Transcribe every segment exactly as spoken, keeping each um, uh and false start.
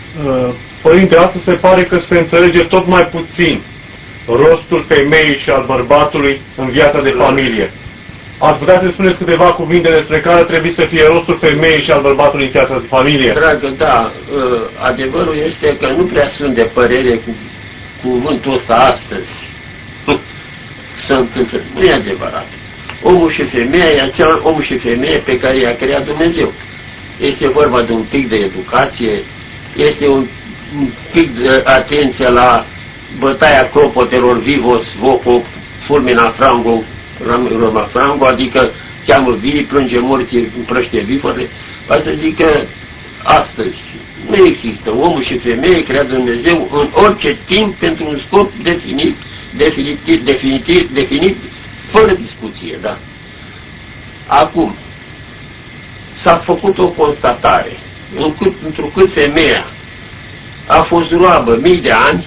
Părinte, astăzi se pare că se înțelege tot mai puțin rostul femeii și al bărbatului în viața de familie. Ați putea să spuneți câteva cuvinte despre care trebuie să fie rostul femeii și al bărbatului în viața de familie? Dragă, da, adevărul este că nu prea sunt de părere cu cuvântul ăsta astăzi. Să întâmplă. Nu e adevărat. Omul și femeia e acela om și femeie pe care i-a creat Dumnezeu. Este vorba de un pic de educație, este un pic de atenție la bătaia clopotelor vivos, voco, fulmina frango, roma frango, adică cheamă vii, plânge morții, împrăște viforile. Asta zic că astăzi nu există omul și femeie creat Dumnezeu în orice timp pentru un scop definit, definitiv, definitiv, definit, fără discuție, da? Acum, s-a făcut o constatare, încât, întrucât femeia a fost roabă mii de ani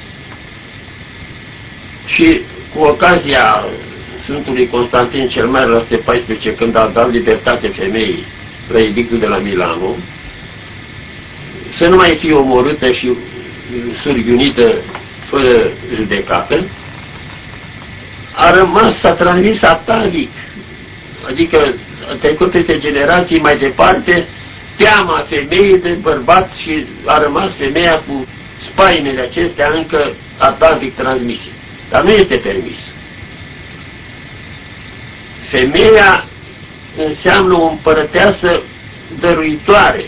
și cu ocazia Sfântului Constantin cel Mare la o sută paisprezece, când a dat libertate femeii la edictul de la Milano, să nu mai fie omorâtă și surghiunită fără judecată, a rămas, s-a transmis atavic, adică a trecut peste generații mai departe, teama femeii de bărbat și a rămas femeia cu spaimele acestea încă atavic transmise. Dar nu este permis. Femeia înseamnă o împărăteasă dăruitoare.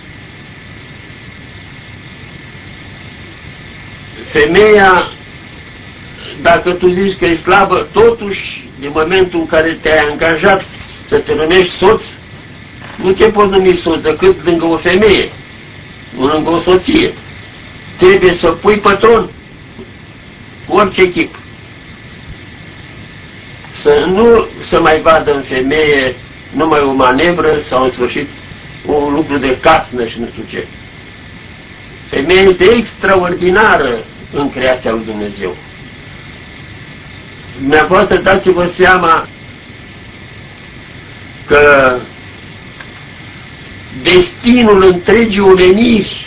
Femeia, dacă tu zici că e slabă, totuși, din momentul în care te-ai angajat să te numești soț, nu te poți numi soț decât lângă o femeie, nu lângă o soție. Trebuie să pui pătron cu orice chip. Să nu se mai vadă în femeie numai o manevră sau în sfârșit un lucru de casnă și nu știu ce. Femeia este extraordinară în creația lui Dumnezeu. Dumneavoastră dați-vă seama că destinul întregii omeniri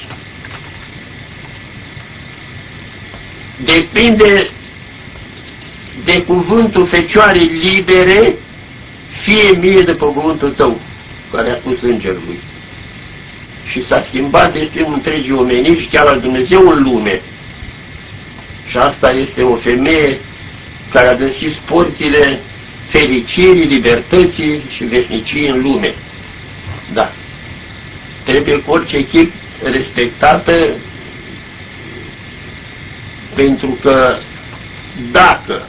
depinde de cuvântul Fecioarei libere, fie mie după cuvântul tău, care a spus îngerului. Și s-a schimbat destinul întregii omeniri și chiar al Dumnezeu în lume. Și asta este o femeie care a deschis porțile fericirii, libertății și veșniciei în lume. Da. Trebuie cu orice chip respectată, pentru că dacă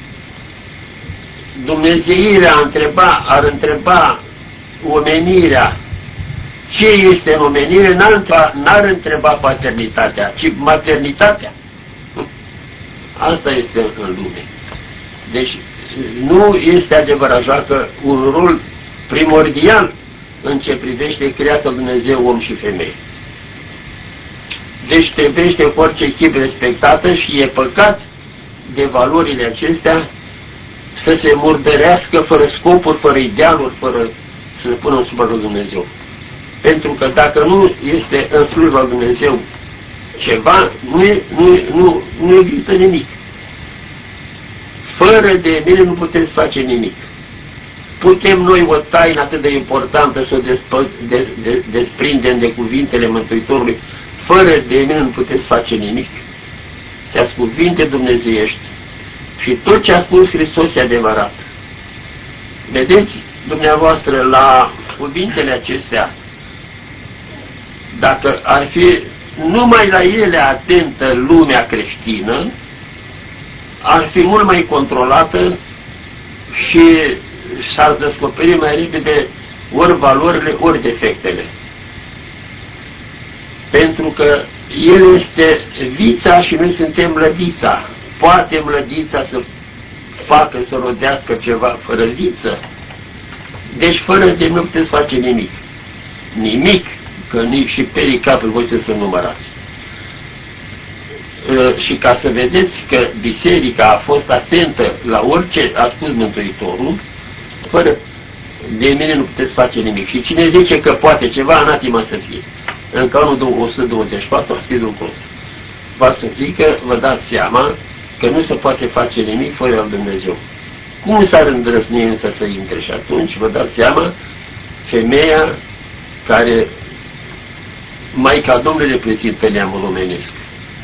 Dumnezeirea întreba, ar întreba omenirea ce este în omenire, n-ar întreba paternitatea, ci maternitatea. Asta este în lume. Deci nu este adevărat, joacă un rol primordial în ce privește creația Dumnezeu om și femeie. Deci trebuiește cu orice chip respectată și e păcat de valorile acestea să se murdărească fără scopuri, fără idealuri, fără să se pună în slujba lui Dumnezeu. Pentru că dacă nu este în slujba lui Dumnezeu ceva, nu, e, nu, nu, nu există nimic. Fără de mine nu puteți face nimic. Putem noi o taină atât de importantă să o despă, de, de, desprindem de cuvintele Mântuitorului. Fără de mine nu puteți face nimic. Ți-ați cuvinte dumnezeiești. Și tot ce a spus Hristos e adevărat. Vedeți, dumneavoastră, la cuvintele acestea, dacă ar fi numai la ele atentă lumea creștină, ar fi mult mai controlată și s-ar descoperi mai repede ori valorile, ori defectele. Pentru că El este vița și noi suntem mlădița. Poate mlădița să facă, să rodească ceva fără viță? Deci fără de nu puteți face nimic. Nimic, că nici și perii capului voi să numărați. Și ca să vedeți că biserica a fost atentă la orice a spus Mântuitorul, fără de mine nu puteți face nimic. Și cine zice că poate ceva, anatima să fie. în canonul o sută douăzeci și patru a scris lucrul ăsta. Va să zică, vă dați seama că nu se poate face nimic fără al Dumnezeu. Cum s-ar îndrăzni însă să intre? Și atunci vă dați seama, femeia care Maica Domnului reprezintă neamul omenesc.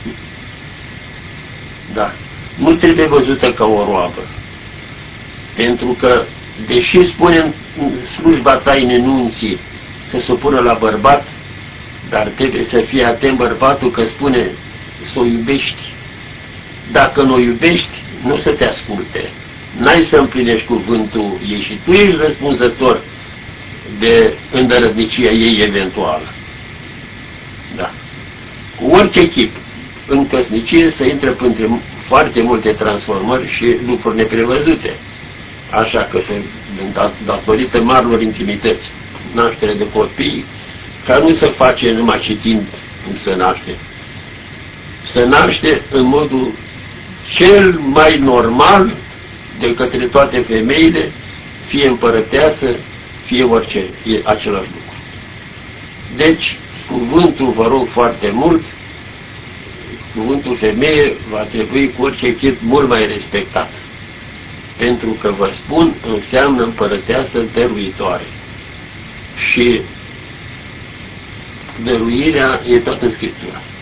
Da. Nu trebuie văzută ca o roabă. Pentru că, deși spune în slujba tainei nunții să se pună la bărbat, dar trebuie să fie atent bărbatul că spune să o iubești. Dacă nu o iubești, nu să te asculte. N-ai să împlinești cuvântul ei și tu ești răspunzător de îndărătnicia ei eventuală. Da. Cu orice chip, în căsnicie se intră printre foarte multe transformări și lucruri neprevăzute. Așa că se, datorită marilor intimități, naștere de copii, ca nu se face numai citind cum se naște. Se naște în modul cel mai normal de către toate femeile, fie împărăteasă, fie orice, e același lucru. Deci, cuvântul, vă rog foarte mult, cuvântul femeie va trebui cu orice chip mult mai respectat. Pentru că, vă spun, înseamnă împărăteasă dăruitoare. Și dăruirea e toată în Scriptura.